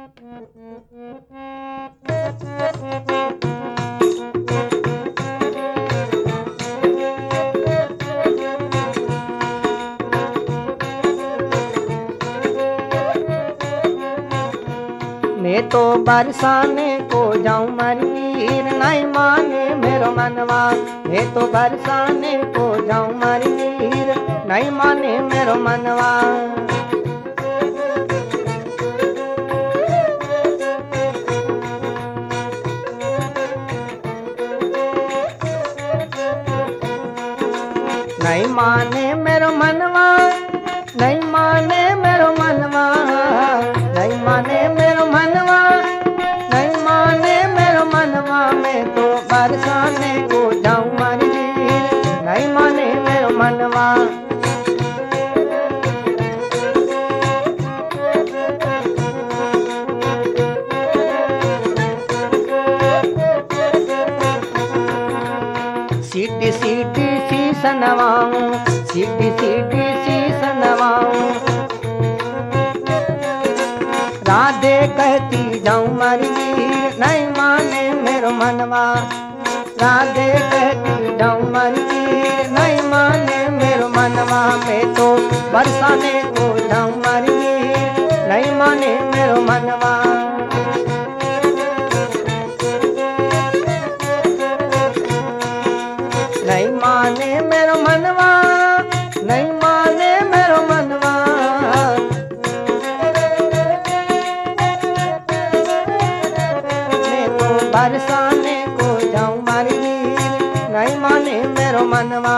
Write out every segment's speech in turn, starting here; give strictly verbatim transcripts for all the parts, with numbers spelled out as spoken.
मैं तो बरसाने को जाऊं मरीर, नहीं माने मेरो मनवा। मैं तो बरसाने को जाऊं मरीर, नहीं माने मेरो मनवा। नहीं माने मेरो मनवा, नहीं माने मेरो मनवा, नहीं माने मेरो मनवा, नहीं माने मेरो मनवा। मैं तो बरसाने को जाऊं मरीर, नहीं माने मेरो मनवा। सीटी सीटी शीश नवाऊं, सीटी सीटी शीश नवाऊं। राधे कहती जाऊं मरीर, नहीं माने मेरो मनवा। राधे कहती जाऊं मरीर, नहीं माने मेरो मनवा। मैं तो बरसाने को जाऊं मरीर, नहीं माने मेरो मनवा। नहीं माने मेरो मनवा, नहीं माने मेरो मनवा। मैं तो बरसाने को जाऊं मरीर, नहीं माने मेरो मनवा।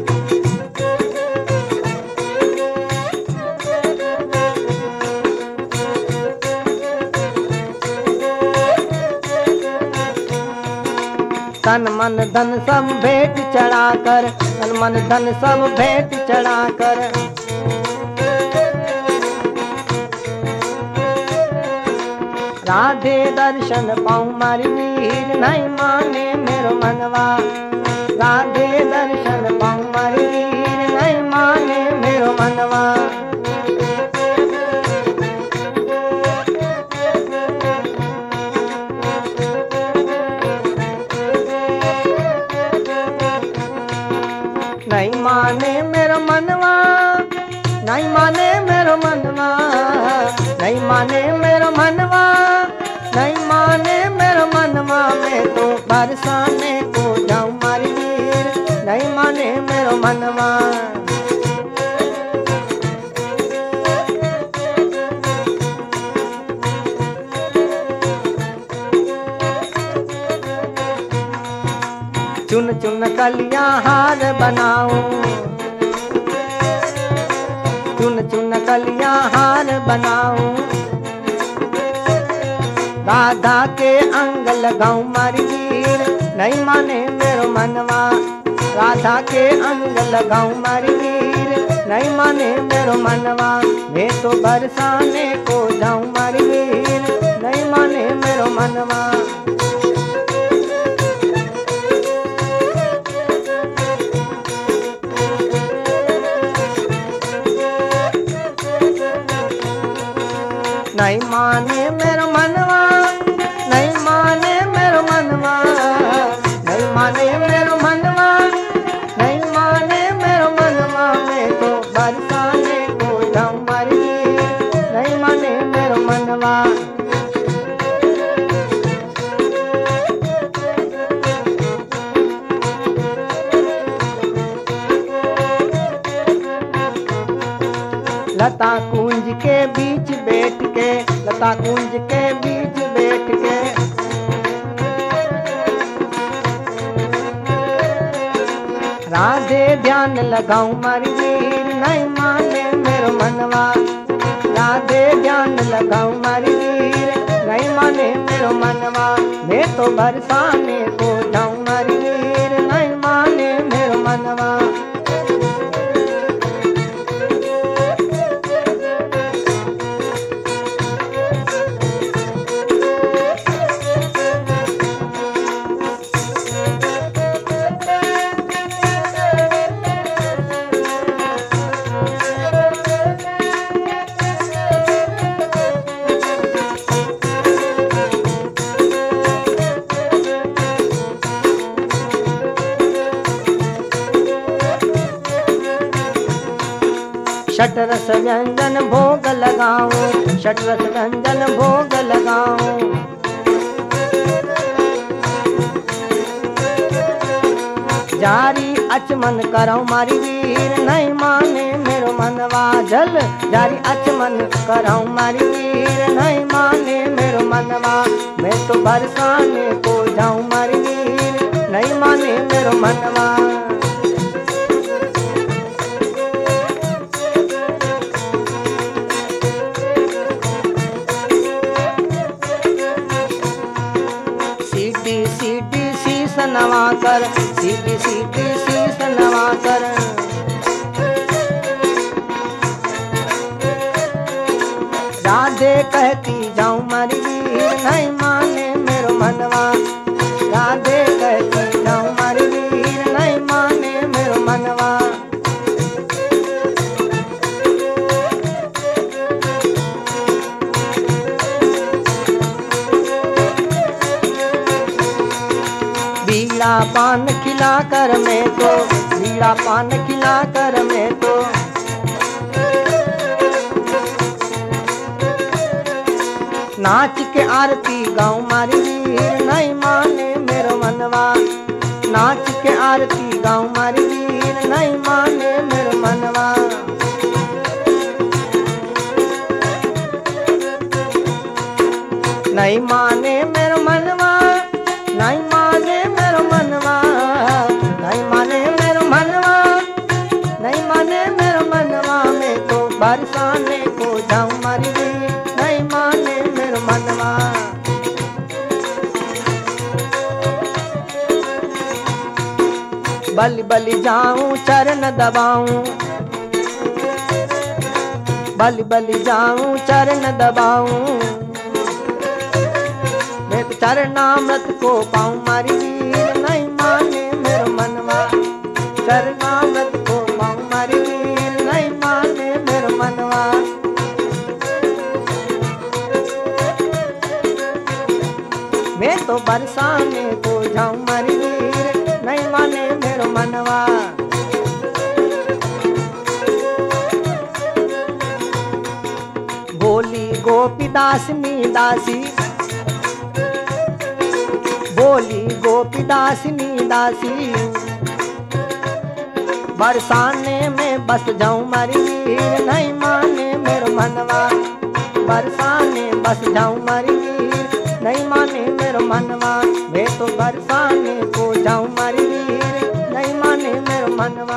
तन मन धन सब भेंट चढ़ाकर, तन मन धन सब भेंट चढ़ाकर। राधे दर्शन पाऊं मरीर, नहीं माने मेरो मनवा। राधे दर्शन पाऊं मरीर, नहीं माने मेरो मनवा। नहीं माने मेरो मनवा, नहीं माने मेरो मनवा, नहीं माने मेरो मनवा, नहीं माने मेरो मनवा। मैं तो बरसाने को जाऊं मरीर, नहीं माने मेरो मनवा। चुन चुन कलियां हार बनाऊं, चुन चुन कलियां हार बनाऊं। राधा के अंग लगाऊं मरीर, नहीं माने मेरो मनवा। राधा के अंग लगाऊं मरीर, नहीं माने मेरो मनवा। मैं तो बरसाने को जाऊं मरीर, नहीं माने मेरो मनवा। नहीं माने मेरो मनवा, नहीं माने मेरो मनवा, नहीं माने मेरो मनवा, नहीं माने मेरो मनवा। मैं तो बरसाने को जाऊं मरीर, नहीं माने मेरो मनवा। लता कुंज के बीच बैठ के, लता कुंज के बीच बैठ के। राधे ध्यान लगाऊं मरीर, नहीं माने मेरो मनवा। राधे ध्यान लगाऊं मरीर, नहीं माने मेरो मनवा। मैं तो बरसाने को जाऊं मरीर, नहीं माने मेरो मनवा। षट रस व्यंजन भोग लगाऊं, षट रस व्यंजन भोग लगाऊं। जारी अचमन करऊं मारी वीर, नहीं माने मेरो मनवा जल। जारी अचमन करऊं मारी वीर, नहीं माने मेरो मनवा। मैं तो बरसाने को जाऊं मारी वीर, नहीं माने मेरो मनवा। सीटी सीटी शीस नवा कर, सीटी सीटी शीस नवा कर। राधे कहती जाऊं मारी वीर, नहीं माने मेरो मनवा। राधे कहती जाऊं मारी वीर, नहीं माने मेरो मनवा। बीड़ा पान खिला कर मैं तो, बीड़ा पान खिला कर मैं तो। नाच के आरती गाऊं मारी वीर, नहीं माने मेरो मनवा। नाच के आरती गाऊं मारी वीर, नहीं माने मेरो मनवा। नहीं माने मेरो मनवा, नहीं माने मेरो मनवा। नहीं माने मेरो मनवा, नहीं माने मेरो मनवा। मैं तो बरसाने को जाऊं मारी वीर, नहीं माने मेरो मनवा। बलि बलि जाऊं चरण दबाऊं, बलि बलि जाऊं चरण दबाऊं। मैं तो चरणामृत को पाऊं मारी वीर, नहीं माने मेरो मनवा। चरणामृत को पाऊं मारी वीर, नहीं माने मेरो मनवा। मैं तो बरसाने को जाऊं मारी वीर, नहीं माने मेरो मनवा। बोली गोपी दासिनी दासी, बोली गोपी दासिनी दासी। बरसाने में बस जाऊं मारी वीर, नहीं माने मेरो मनवा। बरसाने बस जाऊं मारी वीर, नहीं माने मेरो मनवा। मैं तो बरसाने को जाऊं मारी वीर, नहीं माने मेरो मनवा।